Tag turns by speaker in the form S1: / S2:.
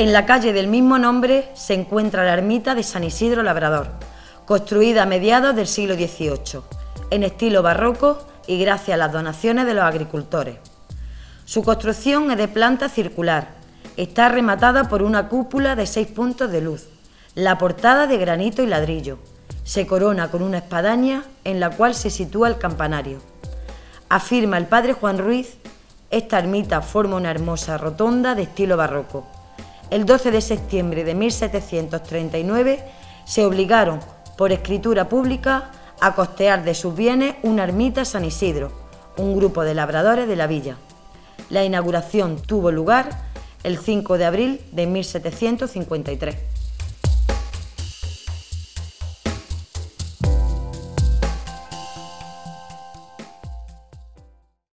S1: En la calle del mismo nombre se encuentra la ermita de San Isidro Labrador, construida a mediados del siglo XVIII, en estilo barroco y gracias a las donaciones de los agricultores. Su construcción es de planta circular, está rematada por una cúpula de 6 puntos de luz, la portada de granito y ladrillo, se corona con una espadaña en la cual se sitúa el campanario. Afirma el padre Juan Ruiz, esta ermita forma una hermosa rotonda de estilo barroco. El 12 de septiembre de 1739 se obligaron, por escritura pública, a costear de sus bienes una ermita a San Isidro, un grupo de labradores de la villa. La inauguración tuvo lugar el 5 de abril de 1753.